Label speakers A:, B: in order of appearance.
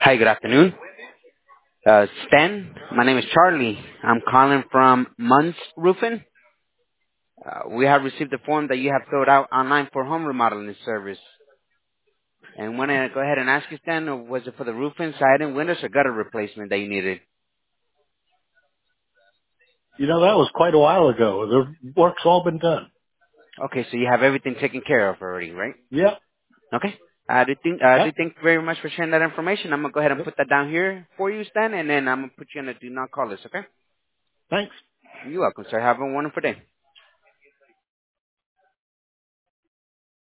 A: Hi, good afternoon. Stan, my name is Charlie. I'm calling from Munns Roofing. We have received the form that you have filled out online for home remodeling service. And want to go ahead and ask you, Stan, was it for the roofing, siding, windows, or gutter replacement that you needed?
B: That was quite a while ago. The work's all been done.
A: Okay, so you have everything taken care of already, right?
B: Yep.
A: Okay. I do
B: Yep.
A: thank you very much for sharing that information. I'm going to go ahead and
B: Yep.
A: put that down here for you, Stan, and then I'm going to put you on a do not call list, okay?
B: Thanks.
A: You're welcome, sir. Have a wonderful day.